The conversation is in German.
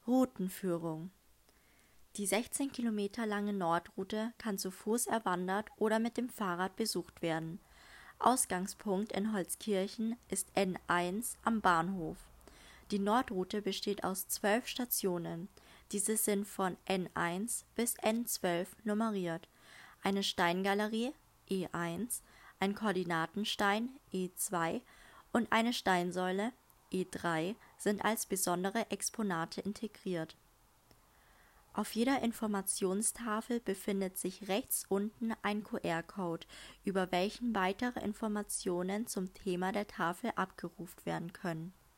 Routenführung. Die 16 Kilometer lange Nordroute kann zu Fuß erwandert oder mit dem Fahrrad besucht werden. Ausgangspunkt in Holzkirchen ist N1 am Bahnhof. Die Nordroute besteht aus 12 Stationen. Diese sind von N1 bis N12 nummeriert. Eine Steingalerie E1, ein Koordinatenstein E2 und eine Steinsäule E3 sind als besondere Exponate integriert. Auf jeder Informationstafel befindet sich rechts unten ein QR-Code, über welchen weitere Informationen zum Thema der Tafel abgerufen werden können.